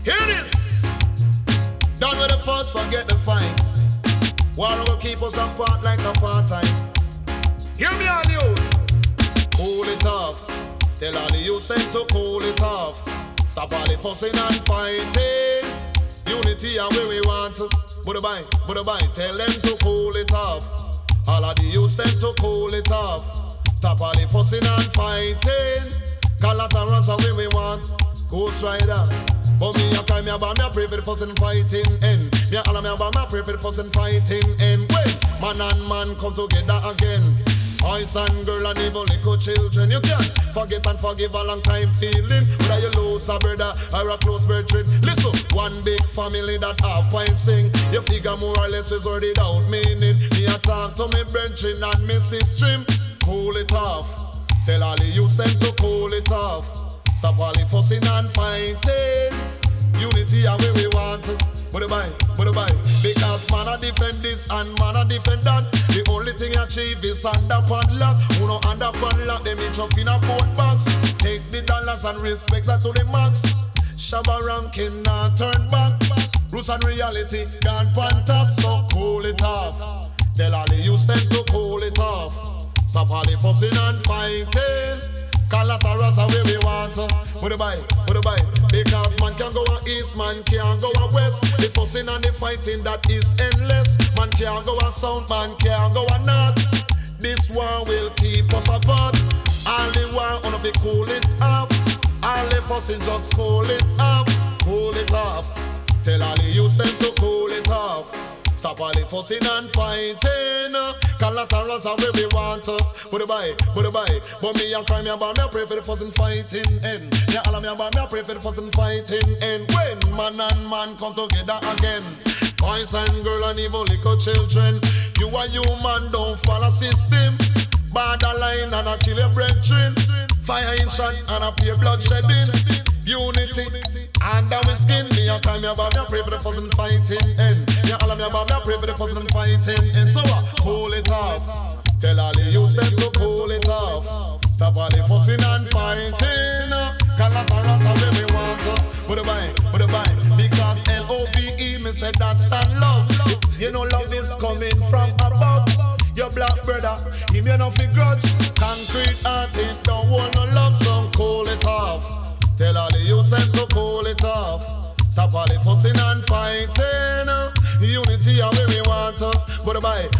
Hear this. Done with the fuss, forget the fight. War will keep us apart like apartheid. Hear me all you. Cool it off. Tell all the youths them to cool it off. Stop all the fussing and fighting. Unity and where we want to. Budabai. Tell them to cool it off. All of the youths them to cool it off. Stop all the fussing and fighting. Collaterals are where we want. Ghost Rider. But me a cry, me a ball, me a pray for the fussing fighting end. Me a holler, me a ball, me a pray for the fussing fighting end. When man and man come together again. Boys and girl and even little children. You can't forget and forgive a long time feeling. Whether you lose a brother or a close brethren. Listen, one big family that have fine sing. You figure more or less is worded out meaning. Me a talk to me brethren and me sister. Cool it off. Tell all the youths them to cool it off. Stop all the fussing and fighting. Unity are where we want. Budabai. Because man a defend this and man a defend that. The only thing you achieve is under padlock. Who no under padlock, them each up in a boat box. Take the dollars and respect that to the max. Shabba ranking not turn back. Roots and reality gone pan top. So cool it off. Tell all the youths them to cool it off. Stop all the fussing and fighting. Collaterals are where we want. Budabai. Because man can go on east, man can't go on west. The fussing and the fighting that is endless. Man can't go on south, man can't go on north. This war will keep us apart. All the war on be cool it off. All the fussing just cool it off. Cool it off. Tell all the youths them to cool it off. Stop all the fussing and fighting. Collaterals are where we want. Budabai. But me a cry, me a ball, me a pray for the fussing fighting end. Yeah, all of me a ball, me a pray for the fussing fighting end. When man and man come together again. Boys and girl and even little children. You a human, don't follow system. Borderline and a kill your brethren. Fire in shot and a pure blood shedding. Unity under my skin. Me a cry, me a ball, me a pray for the fussing fighting end. Yeah, all of me a ball, me a pray for the fussing fighting end. So cool it off. Tell all the youths them to cool it off. Stop all the fussing and fighting. Collaterals are where we want. Budabai. Because L-O-V-E, me said that stand love. You know love is coming from above. Your black brother, him you no fi grudge. Concrete heart, it don't want no love, so cool it off. Tell all the youths them to cool it off. Stop all the fussing and fighting. Unity are where we want. Budabai.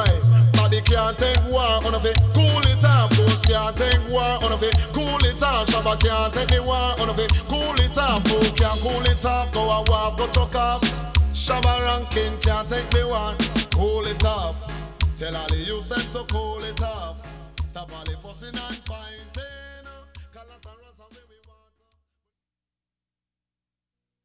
Body can't take war on of it. Cool it off. Ghost can't take war on of it. Cool it off. Shabba can't take the war on of it. Cool it off. Fool can't cool it off. Go a war, go chuck off. Shabba ranking can't take the war. Cool it off. Tell all the youths them to cool it off. Stop all the fussing and fighting.